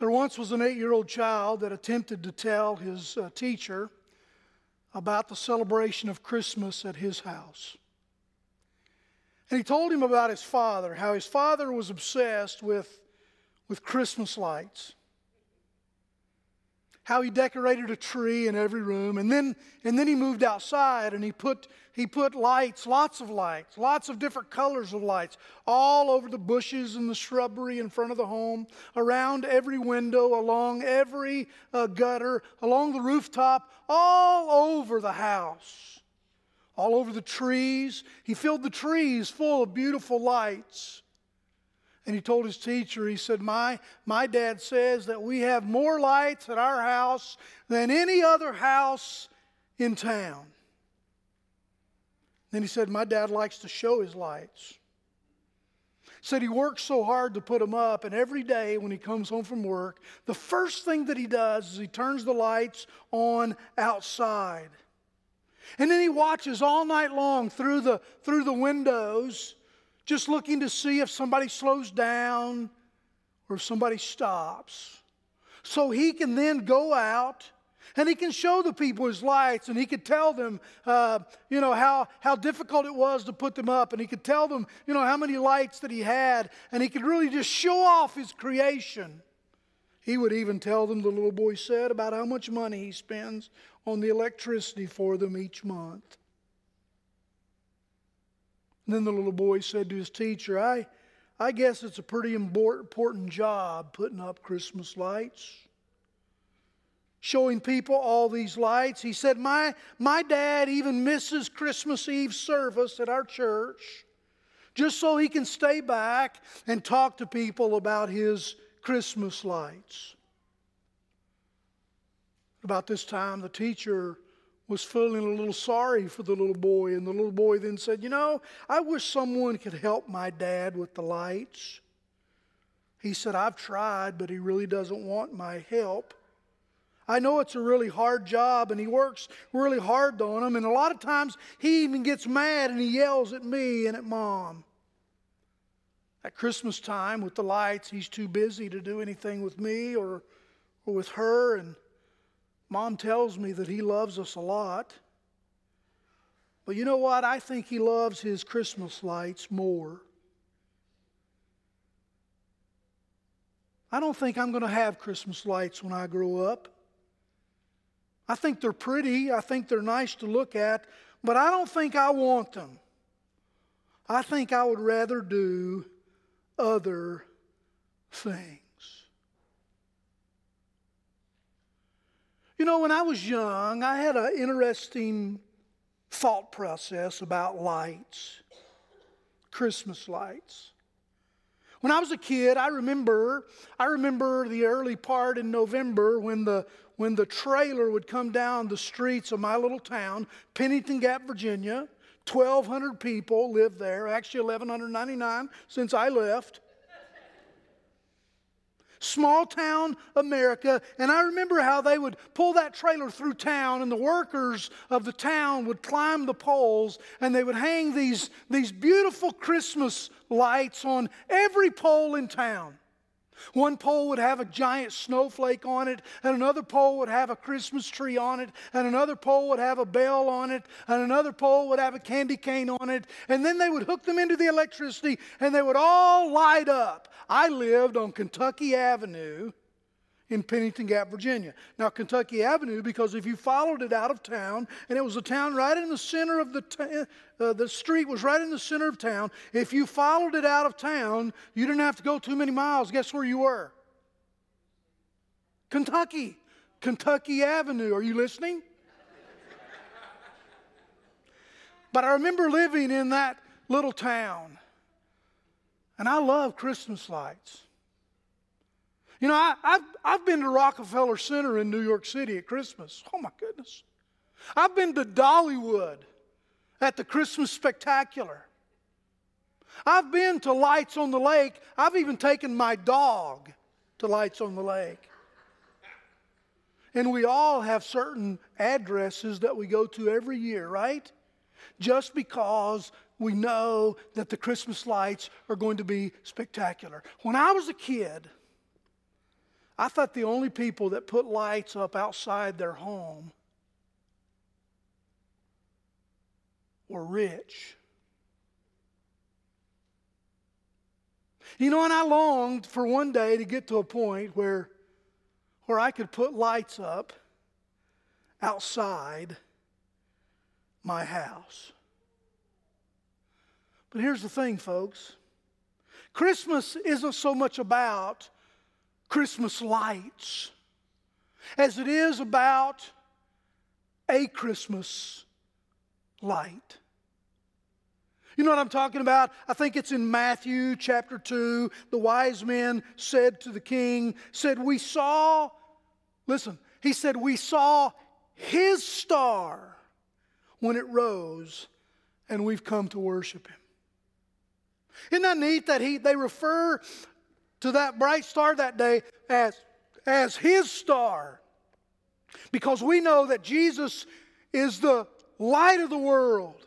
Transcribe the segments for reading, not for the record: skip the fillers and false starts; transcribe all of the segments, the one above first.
There once was an 8-year-old child that attempted to tell his teacher about the celebration of Christmas at his house. And he told him about his father, how his father was obsessed with Christmas lights. How he decorated a tree in every room, and then he moved outside and he put lights, lots of different colors of lights, all over the bushes and the shrubbery in front of the home, around every window, along every gutter, along the rooftop, all over the house, all over the trees. He filled the trees full of beautiful lights. And he told his teacher, he said, my dad says that we have more lights at our house than any other house in town. Then he said, my dad likes to show his lights. He said he works so hard to put them up, and every day when he comes home from work, the first thing that he does is he turns the lights on outside. And then he watches all night long through the windows, just looking to see if somebody slows down or if somebody stops. So he can then go out and he can show the people his lights, and he could tell them, how difficult it was to put them up. And he could tell them, how many lights that he had. And he could really just show off his creation. He would even tell them, the little boy said, about how much money he spends on the electricity for them each month. And then the little boy said to his teacher, I guess it's a pretty important job putting up Christmas lights. Showing people all these lights. He said, my dad even misses Christmas Eve service at our church just so he can stay back and talk to people about his Christmas lights. About this time, the teacher was feeling a little sorry for the little boy. And the little boy then said, I wish someone could help my dad with the lights. He said, I've tried, but he really doesn't want my help. I know it's a really hard job, and he works really hard on them. And a lot of times he even gets mad and he yells at me and at Mom. At Christmas time with the lights, he's too busy to do anything with me or with her. And Mom tells me that he loves us a lot. But you know what? I think he loves his Christmas lights more. I don't think I'm going to have Christmas lights when I grow up. I think they're pretty. I think they're nice to look at. But I don't think I want them. I think I would rather do other things. When I was young, I had an interesting thought process about lights, Christmas lights. When I was a kid, I remember the early part in November when the trailer would come down the streets of my little town, Pennington Gap, Virginia. 1,200 people lived there, actually 1,199 since I left. Small town America, and I remember how they would pull that trailer through town, and the workers of the town would climb the poles, and they would hang these beautiful Christmas lights on every pole in town. One pole would have a giant snowflake on it, and another pole would have a Christmas tree on it, and another pole would have a bell on it, and another pole would have a candy cane on it, and then they would hook them into the electricity, and they would all light up. I lived on Kentucky Avenue in Pennington Gap, Virginia. Now, Kentucky Avenue, because if you followed it out of town, and it was a town right in the center of the street was right in the center of town. If you followed it out of town, you didn't have to go too many miles. Guess where you were? Kentucky Avenue. Are you listening? But I remember living in that little town, and I love Christmas lights. I've been to Rockefeller Center in New York City at Christmas. Oh, my goodness. I've been to Dollywood at the Christmas Spectacular. I've been to Lights on the Lake. I've even taken my dog to Lights on the Lake. And we all have certain addresses that we go to every year, right? Just because we know that the Christmas lights are going to be spectacular. When I was a kid, I thought the only people that put lights up outside their home were rich. You know, and I longed for one day to get to a point where I could put lights up outside my house. But here's the thing, folks. Christmas isn't so much about Christmas lights as it is about a Christmas light. You know what I'm talking about? I think it's in Matthew chapter 2. The wise men said to the king, we saw his star when it rose, and we've come to worship him. Isn't that neat that they refer to that bright star that day as his star? Because we know that Jesus is the light of the world.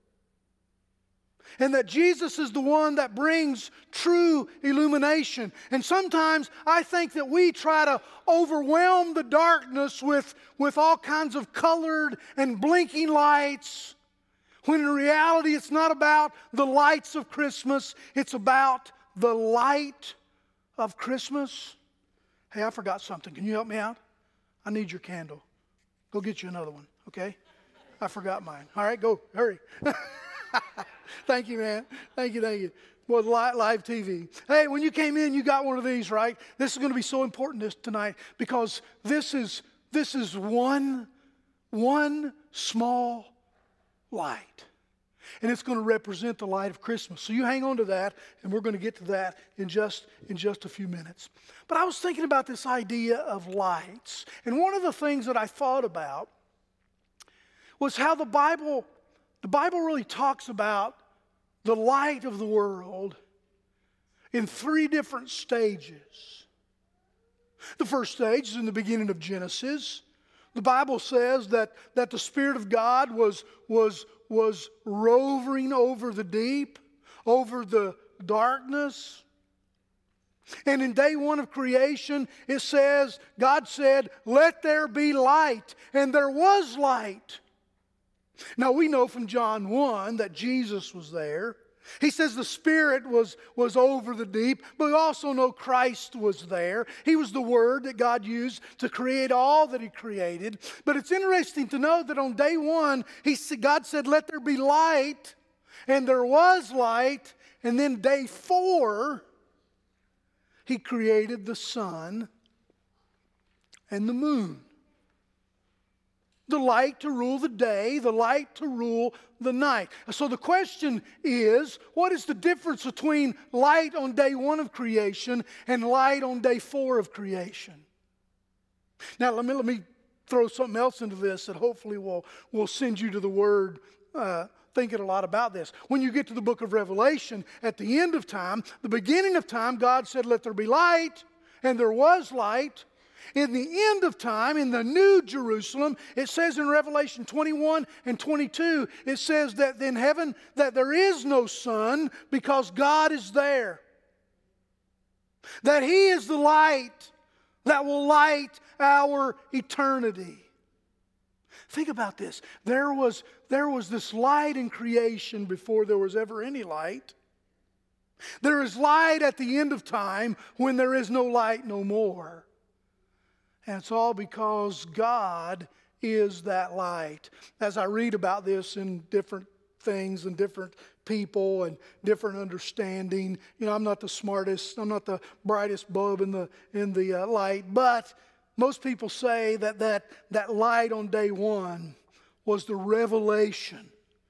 And that Jesus is the one that brings true illumination. And sometimes I think that we try to overwhelm the darkness with all kinds of colored and blinking lights, when in reality it's not about the lights of Christmas, it's about the light of Christmas. Hey, I forgot something. Can you help me out? I need your candle. Go get you another one, okay? I forgot mine. All right, go, hurry. Thank you, man. Thank you. Well, live TV. Hey, when you came in, you got one of these, right? This is going to be so important tonight because this is one small light. And it's going to represent the light of Christmas. So you hang on to that, and we're going to get to that in just a few minutes. But I was thinking about this idea of lights. And one of the things that I thought about was how the Bible really talks about the light of the world in three different stages. The first stage is in the beginning of Genesis. The Bible says that the Spirit of God was roving over the deep, over the darkness. And in day one of creation, it says, God said, "Let there be light," and there was light. Now we know from John 1 that Jesus was there. He says the Spirit was over the deep, but we also know Christ was there. He was the Word that God used to create all that He created. But it's interesting to know that on day one, God said, "Let there be light," and there was light. And then day 4, He created the sun and the moon. The light to rule the day, the light to rule the night. So the question is, what is the difference between light on day 1 of creation and light on day 4 of creation? Now let me throw something else into this that hopefully will send you to the Word thinking a lot about this. When you get to the book of Revelation, at the end of time, the beginning of time, God said, "Let there be light," and there was light. In the end of time, in the New Jerusalem, it says in Revelation 21 and 22, it says that in heaven that there is no sun because God is there. That He is the light that will light our eternity. Think about this. There was this light in creation before there was ever any light. There is light at the end of time when there is no light no more. And it's all because God is that light. As I read about this in different things and different people and different understanding, I'm not the smartest, I'm not the brightest bulb in the light, but most people say that light on day 1 was the revelation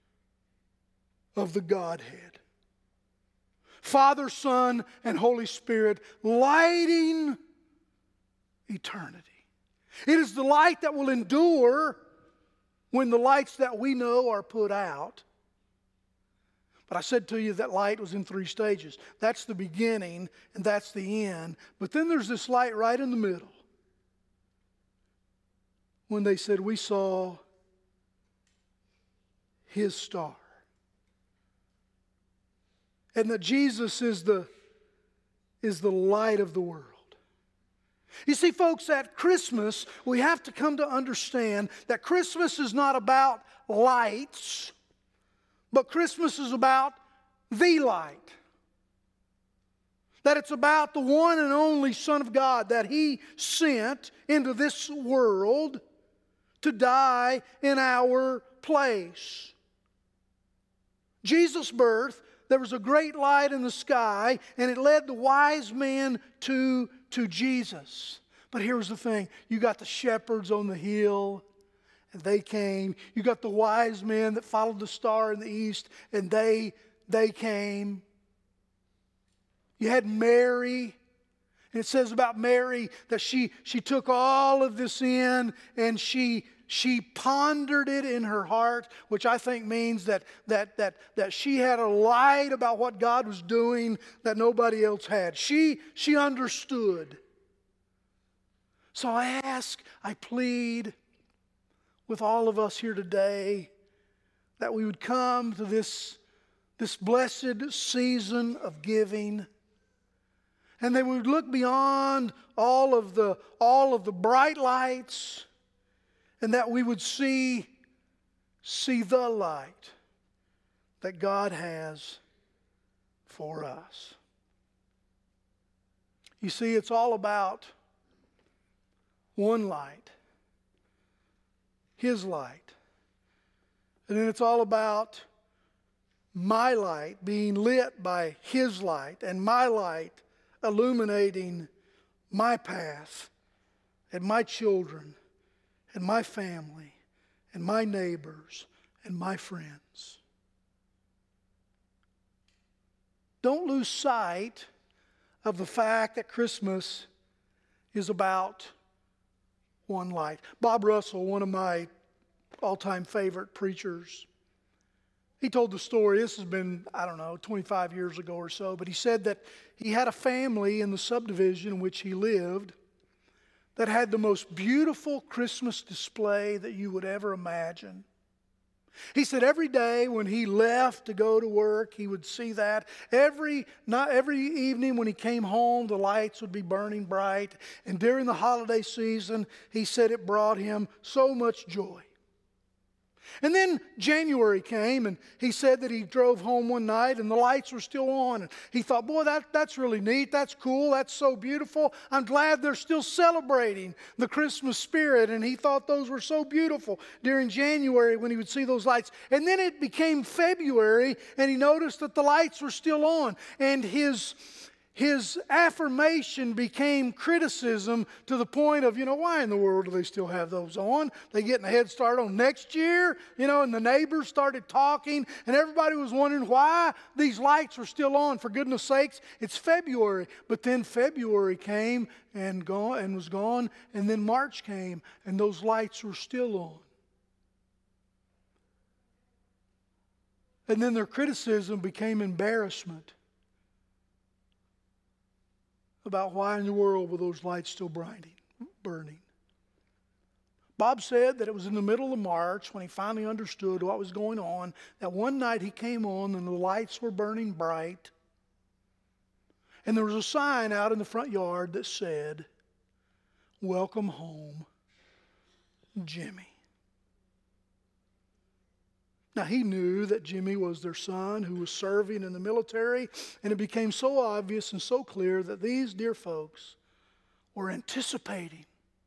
of the Godhead. Father, Son, and Holy Spirit lighting eternity. It is the light that will endure when the lights that we know are put out. But I said to you that light was in 3 stages. That's the beginning and that's the end. But then there's this light right in the middle. When they said, "We saw His star." And that Jesus is the light of the world. You see, folks, at Christmas, we have to come to understand that Christmas is not about lights, but Christmas is about the light. That it's about the one and only Son of God that He sent into this world to die in our place. Jesus' birth, there was a great light in the sky, and it led the wise men to Jesus. But here's the thing. You got the shepherds on the hill, and they came. You got the wise men that followed the star in the east, and they came. You had Mary, and it says about Mary that she took all of this in, and she pondered it in her heart, which I think means that she had a light about what God was doing that nobody else had. She understood. So I ask, I plead with all of us here today that we would come to this blessed season of giving, and that we would look beyond all of the bright lights, and that we would see the light that God has for us. You see, it's all about one light, His light. And then it's all about my light being lit by His light, and my light illuminating my path and my children and my family and my neighbors and my friends. Don't lose sight of the fact that Christmas is about one light. Bob Russell, one of my all-time favorite preachers, he told the story. This has been, 25 years ago or so, but he said that he had a family in the subdivision in which he lived that had the most beautiful Christmas display that you would ever imagine. He said every day when he left to go to work, he would see that. Every evening when he came home, the lights would be burning bright. And during the holiday season, he said it brought him so much joy. And then January came, and he said that he drove home one night and the lights were still on. And he thought, boy, that's really neat. That's cool. That's so beautiful. I'm glad they're still celebrating the Christmas spirit. And he thought those were so beautiful during January when he would see those lights. And then it became February, and he noticed that the lights were still on. And his affirmation became criticism to the point of, why in the world do they still have those on? They getting a head start on next year, and the neighbors started talking, and everybody was wondering why these lights were still on. For goodness sakes, it's February. But then February came and was gone, and then March came, and those lights were still on. And then their criticism became embarrassment about why in the world were those lights still burning. Bob said that it was in the middle of March when he finally understood what was going on, that one night he came on and the lights were burning bright, and there was a sign out in the front yard that said, "Welcome home, Jimmy." Now, he knew that Jimmy was their son who was serving in the military, and it became so obvious and so clear that these dear folks were anticipating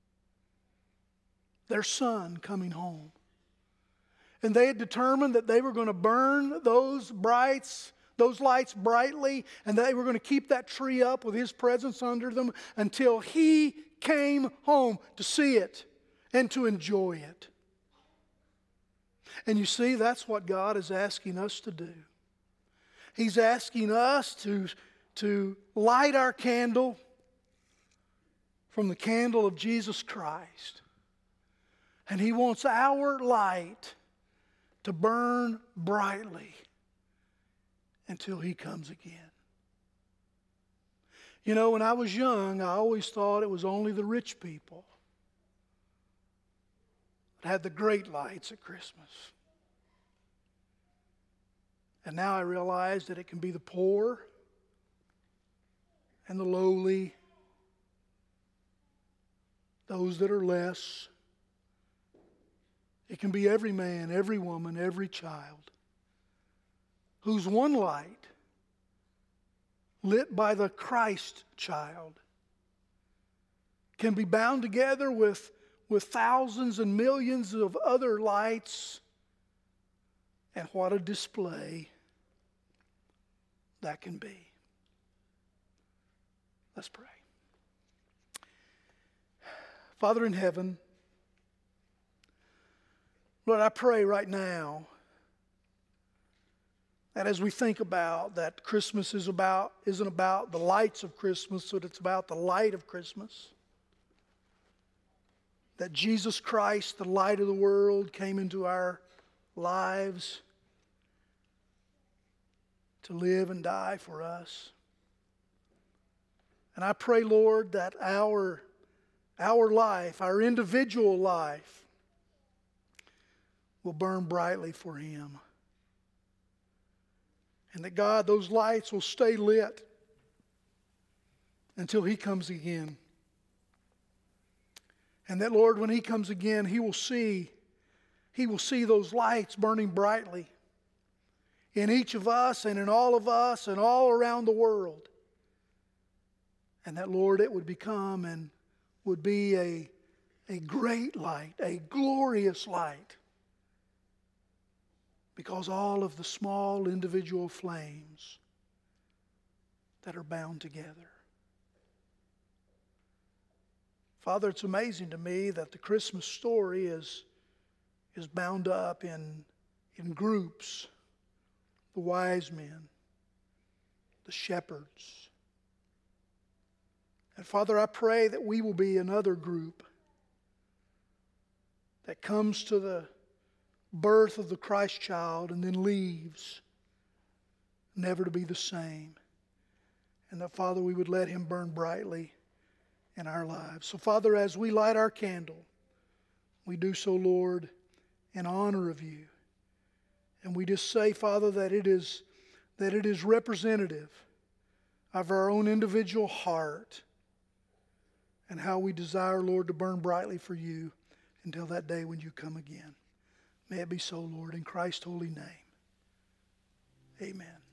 their son coming home. And they had determined that they were going to burn those lights brightly, and they were going to keep that tree up with his presence under them until he came home to see it and to enjoy it. And you see, that's what God is asking us to do. He's asking us to light our candle from the candle of Jesus Christ. And He wants our light to burn brightly until He comes again. When I was young, I always thought it was only the rich people that had the great lights at Christmas. And now I realize that it can be the poor and the lowly those that are less. It can be every man, every woman, every child, whose one light, lit by the Christ child, can be bound together with thousands and millions of other lights. And what a display that can be. Let's pray. Father in heaven, Lord, I pray right now that as we think about that Christmas isn't about the lights of Christmas, but it's about the light of Christmas. That Jesus Christ, the light of the world, came into our lives to live and die for us. And I pray, Lord, that our life, our individual life, will burn brightly for Him. And that, God, those lights will stay lit until He comes again. And that, Lord, when He comes again, He will see those lights burning brightly in each of us and in all of us and all around the world. And that, Lord, it would become and would be a great light, a glorious light, because all of the small individual flames that are bound together. Father, it's amazing to me that the Christmas story is bound up in groups. The wise men, the shepherds. And Father, I pray that we will be another group that comes to the birth of the Christ child and then leaves, never to be the same. And that, Father, we would let Him burn brightly in our lives. So, Father, as we light our candle, we do so, Lord, in honor of You. And we just say, Father, that it is representative of our own individual heart and how we desire, Lord, to burn brightly for You until that day when You come again. May it be so, Lord, in Christ's holy name. Amen.